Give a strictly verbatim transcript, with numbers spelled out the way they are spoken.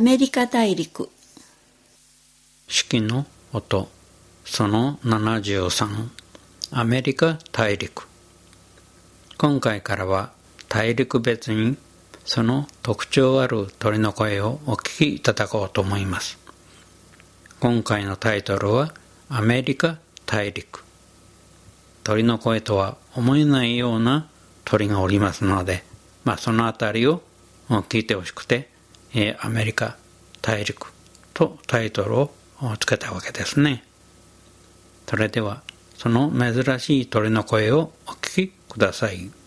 アメリカ大陸。 四季の音そのななじゅうさん、アメリカ大陸。今回からは大陸別にその特徴ある鳥の声をお聞きいただこうと思います。今回のタイトルはアメリカ大陸。鳥の声とは思えないような鳥がおりますので、まあそのあたりを聞いてほしくて、えー、アメリカ大陸とタイトルをつけたわけですね。それではその珍しい鳥の声をお聞きください。